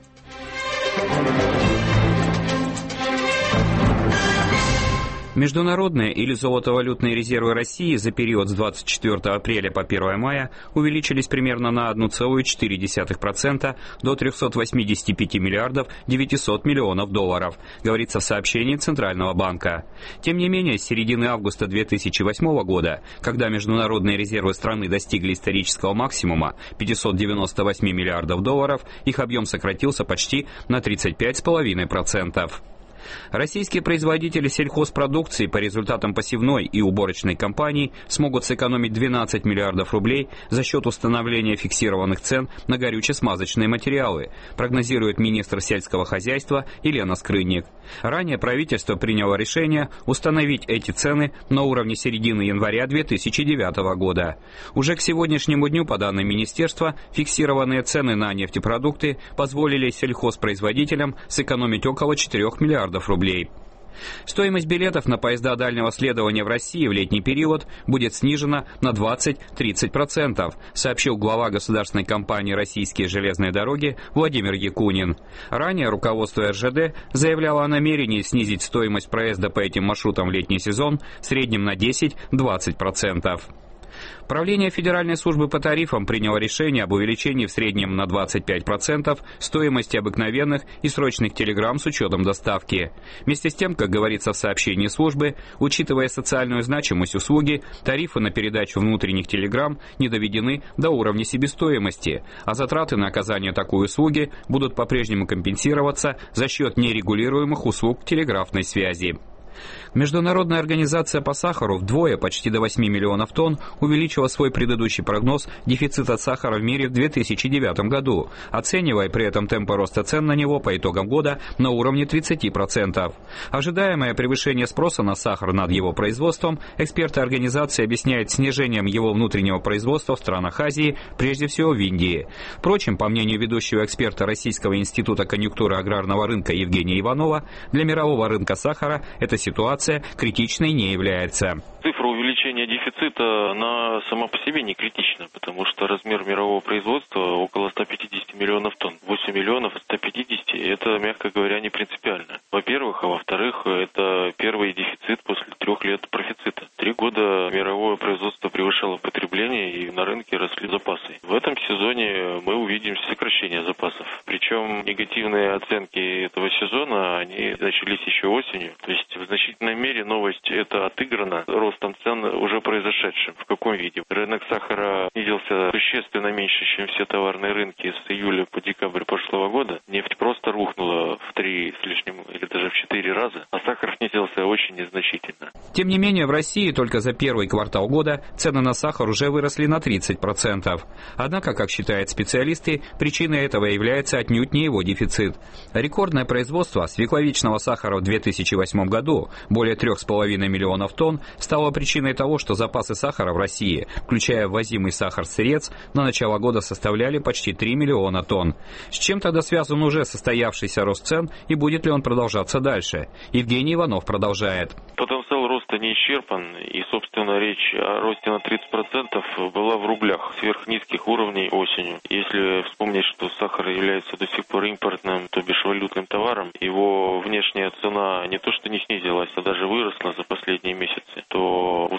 Международные или золотовалютные резервы России за период с двадцать четвёртого апреля по первого мая увеличились примерно на одна целая четыре десятых процента до триста восемьдесят пять миллиардов девятьсот миллионов долларов, говорится в сообщении Центрального банка. Тем не менее, с середины августа две тысячи восьмого года, когда международные резервы страны достигли исторического максимума пятьсот девяносто восемь миллиардов долларов, их объем сократился почти на тридцать пять целых пять десятых процента. Российские производители сельхозпродукции по результатам посевной и уборочной кампаний смогут сэкономить двенадцать миллиардов рублей за счет установления фиксированных цен на горюче-смазочные материалы, прогнозирует министр сельского хозяйства Елена Скрынник. Ранее правительство приняло решение установить эти цены на уровне середины января две тысячи девятого года. Уже к сегодняшнему дню, по данным министерства, фиксированные цены на нефтепродукты позволили сельхозпроизводителям сэкономить около четырёх миллиардов рублей. Стоимость билетов на поезда дальнего следования в России в летний период будет снижена на двадцать-тридцать процентов, сообщил глава государственной компании «Российские железные дороги» Владимир Якунин. Ранее руководство эр жэ дэ заявляло о намерении снизить стоимость проезда по этим маршрутам в летний сезон в среднем на десять-двадцать процентов. Правление Федеральной службы по тарифам приняло решение об увеличении в среднем на двадцать пять процентов стоимости обыкновенных и срочных телеграмм с учетом доставки. Вместе с тем, как говорится в сообщении службы, учитывая социальную значимость услуги, тарифы на передачу внутренних телеграмм не доведены до уровня себестоимости, а затраты на оказание такой услуги будут по-прежнему компенсироваться за счет нерегулируемых услуг телеграфной связи. Международная организация по сахару вдвое, почти до восьми миллионов тонн, увеличила свой предыдущий прогноз дефицита сахара в мире в две тысячи девятом году, оценивая при этом темпы роста цен на него по итогам года на уровне тридцати процентов. Ожидаемое превышение спроса на сахар над его производством эксперты организации объясняют снижением его внутреннего производства в странах Азии, прежде всего в Индии. Впрочем, по мнению ведущего эксперта Российского института конъюнктуры аграрного рынка Евгения Иванова, для мирового рынка сахара эта ситуация критичной не является. Цифра увеличения дефицита, она сама по себе не критична, потому что размер мирового производства около ста пятидесяти миллионов тонн. восемь миллионов ста пятидесяти – это, мягко говоря, не принципиально. Во-первых, а во-вторых, это первый дефицит после трех лет профицита. Три года мировое производство превышало потребление, и на рынке росли запасы. В этом сезоне мы увидим сокращение запасов. Причем негативные оценки этого сезона, они начались еще осенью. То есть в значительной мере новость это отыграна ростом цен уже произошедшим. В каком виде? Рынок сахара снизился существенно меньше, чем все товарные рынки с июля по декабрь прошлого года. Нефть просто рухнула в три с лишним или даже в четыре раза, а сахар снизился очень незначительно. Тем не менее, в России только за первый квартал года цены на сахар уже выросли на тридцать процентов. Однако, как считают специалисты, причиной этого является отнюдь не его дефицит. Рекордное производство свекловичного сахара в две тысячи восьмом году, более трех с половиной миллионов тонн, стало причиной того, что запасы сахара в России, включая ввозимый сахар-сырец, на начало года составляли почти три миллиона тонн. С чем тогда связан уже состоявшийся рост цен и будет ли он продолжаться дальше? Евгений Иванов продолжает. Потенциал роста не исчерпан, и, собственно, речь о росте на тридцать процентов была в рублях сверхнизких уровней осенью. Если вспомнить, что сахар является до сих пор импортным, то бишь валютным товаром, его внешняя цена не то что не снизилась, а даже выросла за последние месяцы, то в условиях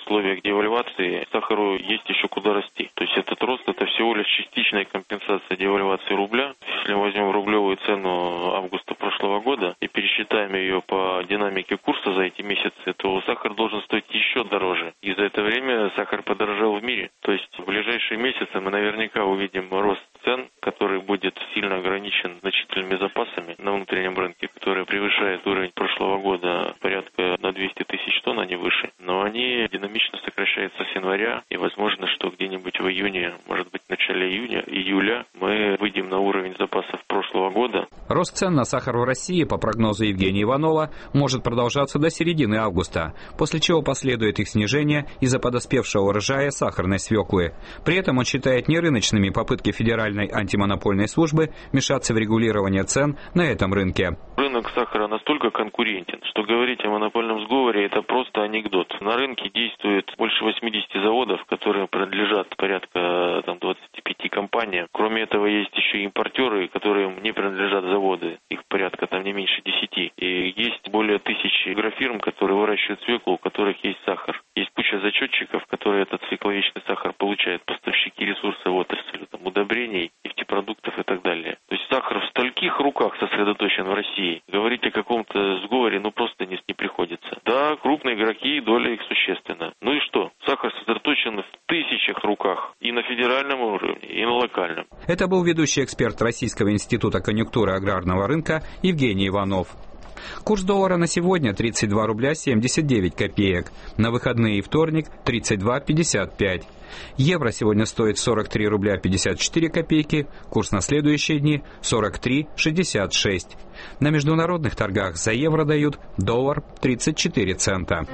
девальвации сахару есть еще куда расти. То есть этот рост — это всего лишь частичная компенсация девальвации рубля. Если мы возьмем рублевую цену августа прошлого года и пересчитаем ее по динамике курса за эти месяцы, то сахар должен стоить еще дороже. И за это время сахар подорожал в мире. То есть в ближайшие месяцы мы наверняка увидим рост цен, который будет сильно ограничен значительными запасами на внутреннем рынке, который превышает уровень прошлого года порядка на двести тысяч тонн, а не выше. Но они динамично сокращаются с января, и возможно, что где-нибудь в июне, может быть, в начале июня, июля мы выйдем на уровень запасов прошлого года. Рост цен на сахар в России, по прогнозу Евгения Иванова, может продолжаться до середины августа, после чего последует их снижение из-за подоспевшего урожая сахарной свеклы. При этом он считает нерыночными попытки Федеральной антимонопольной службы вмешаться в регулирование цен на этом рынке. Рынок сахара настолько конкурентен, что говорить о монопольном сговоре — это просто анекдот. На рынке действует больше восьмидесяти заводов, которые принадлежат порядка там, двадцати пяти компаниям. Кроме этого, есть еще и импортеры, которым не принадлежат заводы. Их порядка там не меньше десяти. И есть более тысячи агрофирм, которые выращивают свеклу, у которых есть сахар. Есть куча зачетчиков, которые этот свекловичный сахар получают, поставщики ресурсов отрасли, там, удобрений, нефтепродуктов и так далее. То есть сахар в стольких руках сосредоточен в России. Говорить о каком-то сговоре ну просто не, не приходится. Да, крупные игроки, доля их существенна. Ну и что? Сахар сосредоточен в тысячах руках и на федеральном уровне, и на локальном. Это был ведущий эксперт Российского института конъюнктуры аграрного рынка Евгений Иванов. Курс доллара на сегодня тридцать два рубля семьдесят девять копеек. На выходные и вторник тридцать два пятьдесят пять. Евро сегодня стоит сорок три рубля пятьдесят четыре копейки. Курс на следующие дни сорок три шестьдесят шесть. На международных торгах за евро дают доллар тридцать четыре цента.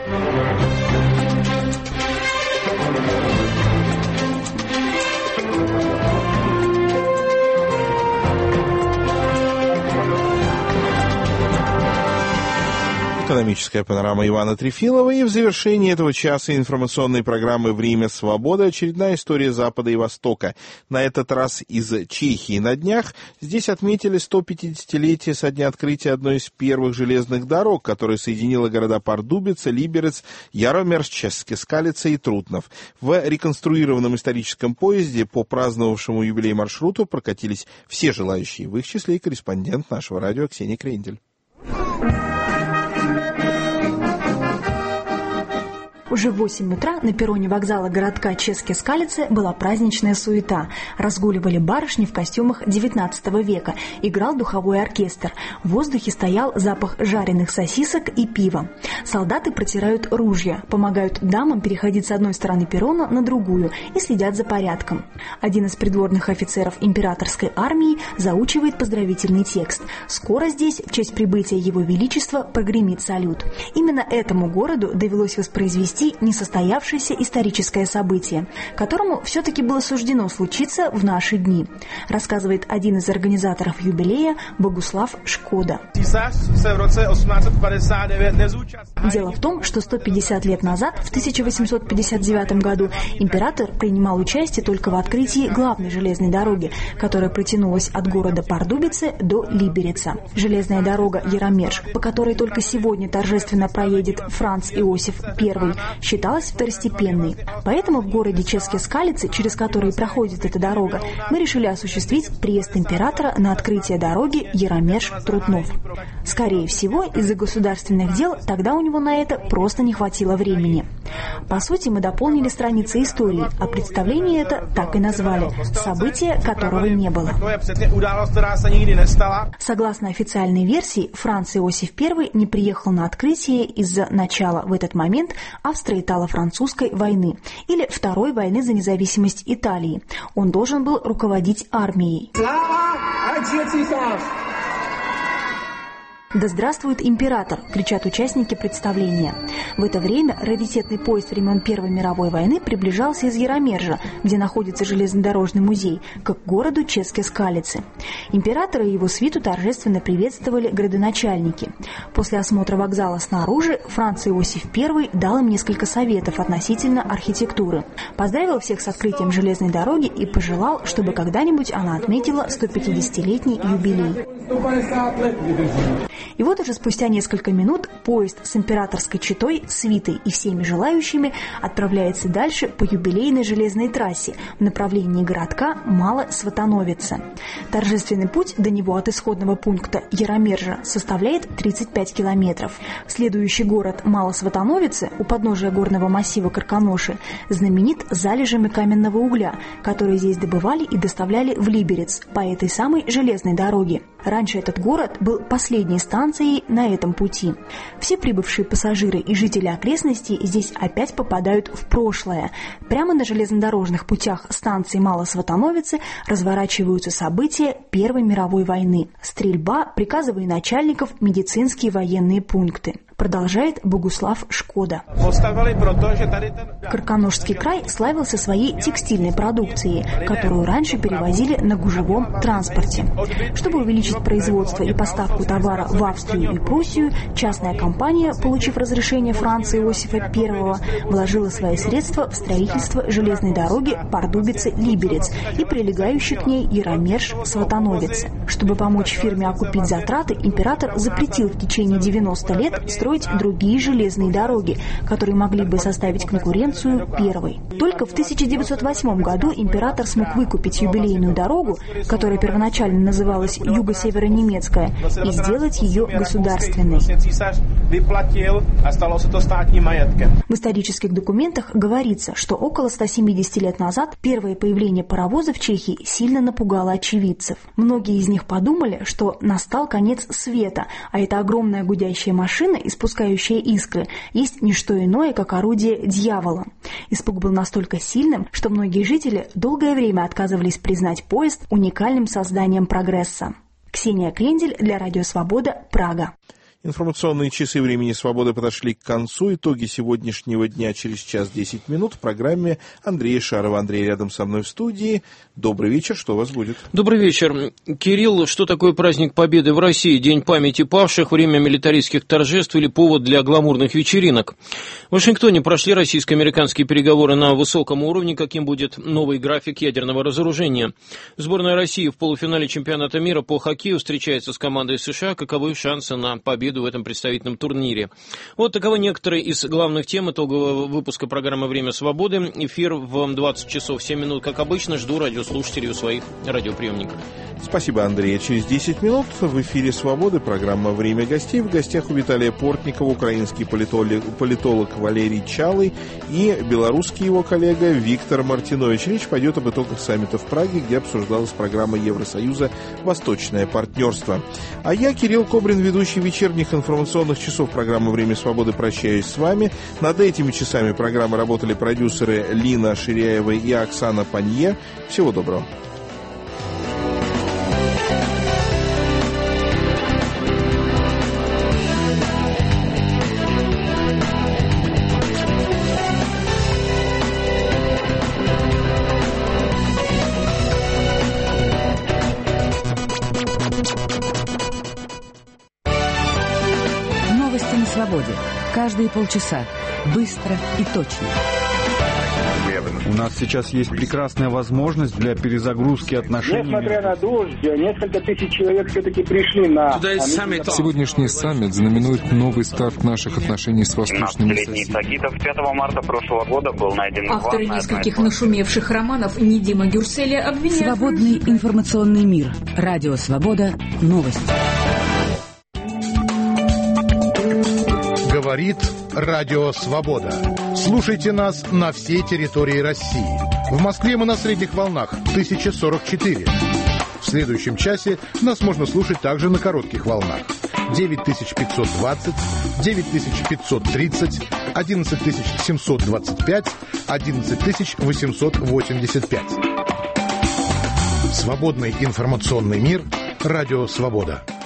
Экономическая панорама Ивана Трефилова. И в завершении этого часа информационной программы «Время свободы» очередная история Запада и Востока. На этот раз из Чехии. На днях здесь отметили сто пятидесятилетие со дня открытия одной из первых железных дорог, которая соединила города Пардубица, Либерец, Яромерческе, Скалица и Трутнов. В реконструированном историческом поезде по праздновавшему юбилей маршруту прокатились все желающие, в их числе и корреспондент нашего радио Ксения Крендель. Уже в восемь утра на перроне вокзала городка Ческе Скалице была праздничная суета. Разгуливали барышни в костюмах девятнадцатого века. Играл духовой оркестр. В воздухе стоял запах жареных сосисок и пива. Солдаты протирают ружья, помогают дамам переходить с одной стороны перрона на другую и следят за порядком. Один из придворных офицеров императорской армии заучивает поздравительный текст. Скоро здесь, в честь прибытия Его Величества, прогремит салют. Именно этому городу довелось воспроизвести несостоявшееся историческое событие, которому все-таки было суждено случиться в наши дни, рассказывает один из организаторов юбилея Богуслав Шкода. Дело в том, что сто пятьдесят лет назад, в тысяча восемьсот пятьдесят девятом году, император принимал участие только в открытии главной железной дороги, которая протянулась от города Пардубицы до Либереца. Железная дорога Яромерш, по которой только сегодня торжественно проедет Франц Иосиф Первый, считалась второстепенной. Поэтому в городе Ческе Скалице, через который проходит эта дорога, мы решили осуществить приезд императора на открытие дороги Яромерш-Трутнов. Скорее всего, из-за государственных дел тогда у него на это просто не хватило времени. По сути, мы дополнили страницы истории, а представление это так и назвали – событие, которого не было. Согласно официальной версии, Франц Иосиф Первый не приехал на открытие из-за начала в этот момент Австро-Итало-Французской войны или Второй войны за независимость Италии. Он должен был руководить армией. «Да здравствует император!» – кричат участники представления. В это время раритетный поезд времен Первой мировой войны приближался из Яромержа, где находится железнодорожный музей, к городу Ческе Скалице. Императора и его свиту торжественно приветствовали градоначальники. После осмотра вокзала снаружи Франц Иосиф Первый дал им несколько советов относительно архитектуры. Поздравил всех с открытием железной дороги и пожелал, чтобы когда-нибудь она отметила сто пятидесятилетний юбилей. И вот уже спустя несколько минут поезд с императорской четой, свитой и всеми желающими отправляется дальше по юбилейной железной трассе в направлении городка Мало-Сватановице. Торжественный путь до него от исходного пункта Яромержа составляет тридцать пять километров. Следующий город Мало-Сватановице у подножия горного массива Карканоши знаменит залежами каменного угля, которые здесь добывали и доставляли в Либерец по этой самой железной дороге. Раньше этот город был последней станцией на этом пути. Все прибывшие пассажиры и жители окрестностей здесь опять попадают в прошлое. Прямо на железнодорожных путях станции Мало-Сватановицы разворачиваются события Первой мировой войны. Стрельба, приказы военачальников, медицинские военные пункты. Продолжает Богуслав Шкода. Карканошский край славился своей текстильной продукцией, которую раньше перевозили на гужевом транспорте. Чтобы увеличить производство и поставку товара в Австрию и Пруссию, частная компания, получив разрешение Франца Иосифа Первого, вложила свои средства в строительство железной дороги Пардубице-Либерец и прилегающей к ней Яромерж-Сватановице. Чтобы помочь фирме окупить затраты, император запретил в течение девяноста лет строить другие железные дороги, которые могли бы составить конкуренцию первой. Только в тысяча девятьсот восьмом году император смог выкупить юбилейную дорогу, которая первоначально называлась Юго-Северо-Немецкая, и сделать ее государственной. В исторических документах говорится, что около ста семидесяти лет назад первое появление паровоза в Чехии сильно напугало очевидцев. Многие из них подумали, что настал конец света, а эта огромная гудящая машина, испускающая искры, есть не что иное, как орудие дьявола. Испуг был настолько сильным, что многие жители долгое время отказывались признать поезд уникальным созданием прогресса. Ксения Крендель для Радио Свобода, Прага. Информационные часы времени свободы подошли к концу. Итоги сегодняшнего дня через час десять минут в программе Андрея Шарова. Андрей рядом со мной в студии. Добрый вечер, что у вас будет? Добрый вечер. Кирилл, что такое праздник Победы в России? День памяти павших, время милитаристских торжеств или повод для гламурных вечеринок? В Вашингтоне прошли российско-американские переговоры на высоком уровне, каким будет новый график ядерного разоружения. Сборная России в полуфинале чемпионата мира по хоккею встречается с командой США. Каковы шансы на победу в этом представительном турнире? Вот таковы некоторые из главных тем итогового выпуска программы «Время свободы». Эфир в двадцать часов семь минут, как обычно. Жду радиослушателей у своих радиоприемников. Спасибо, Андрей. Через десять минут в эфире «Свободы» программа «Время гостей». В гостях у Виталия Портникова украинский политолог, политолог Валерий Чалый и белорусский его коллега Виктор Мартинович. Речь пойдет об итогах саммита в Праге, где обсуждалась программа Евросоюза «Восточное партнерство». А я, Кирилл Кобрин, ведущий вечерних информационных часов программы «Время свободы», прощаюсь с вами. Над этими часами программы работали продюсеры Лина Ширяева и Оксана Панье. Всего доброго. Каждые полчаса. Быстро и точно. У нас сейчас есть прекрасная возможность для перезагрузки отношений. Несмотря на дождь, несколько тысяч человек все-таки пришли на... Сегодняшний саммит знаменует новый старт наших отношений с восточными соседями. пятого марта прошлого года был найден... Авторы нескольких нашумевших романов Недима Гюрселя обвиняют... Свободный информационный мир. Радио Свобода. Новости. Говорит Радио Свобода. Слушайте нас на всей территории России. В Москве мы на средних волнах тысяча сорок четыре. В следующем часе нас можно слушать также на коротких волнах. девять тысяч пятьсот двадцать, девять тысяч пятьсот тридцать, одиннадцать тысяч семьсот двадцать пять, одиннадцать тысяч восемьсот восемьдесят пять. Свободный информационный мир. Радио Свобода.